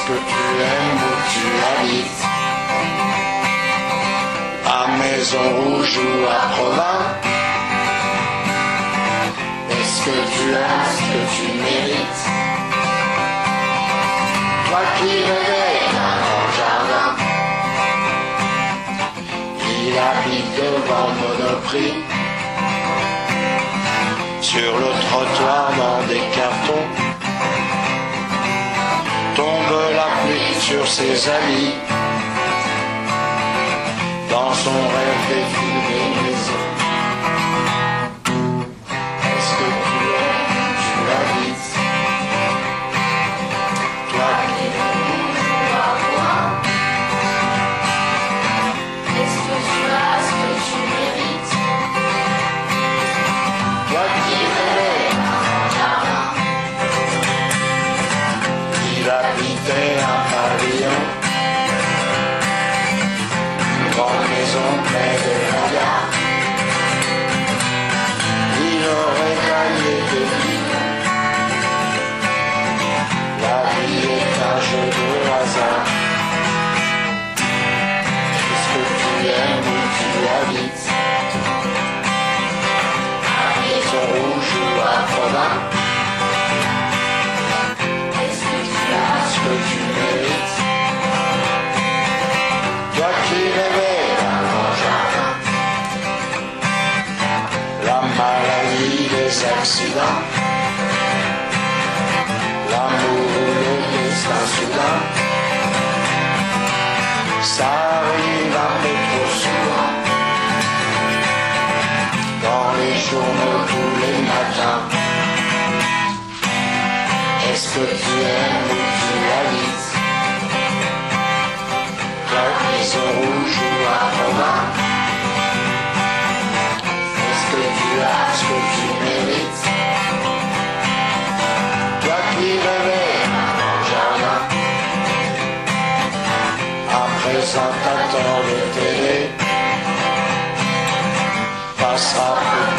que tu aimes où tu habites? À Maison Rouge ou à Provins? Est-ce que tu as ce que tu mérites? Toi qui rêvais d'un grand jardin, il habite devant Monoprix. Sur le trottoir dans des cartons, tombe la pluie sur ses amis. Dans son rêve défilent des maisons. Est-ce que tu aimes où tu habites? Toi qui Est-ce que tu as ce que tu mérites? toi qui rêvais Un jardin, il habitait un pavillon, une grande maison près de la gare. Il aurait gagné des millions. La vie est un jeu de hasard. Est-ce que tu aimes où tu habites? À Maison Rouge ou à Provins? est-ce que tu as Ce que tu mérites? Toi qui rêvais d'un grand jardin, la maladie, les accidents, l'amour ou le destin soudain, ça arrive un peu trop souvent. Dans les journaux tous les matins. Est-ce que tu aimes où tu habites? Toi, Maison Rouge ou à Provins? Est-ce que tu as ce que tu mérites? Toi qui rêvais d'un grand jardin, un présentateur de télé passera plus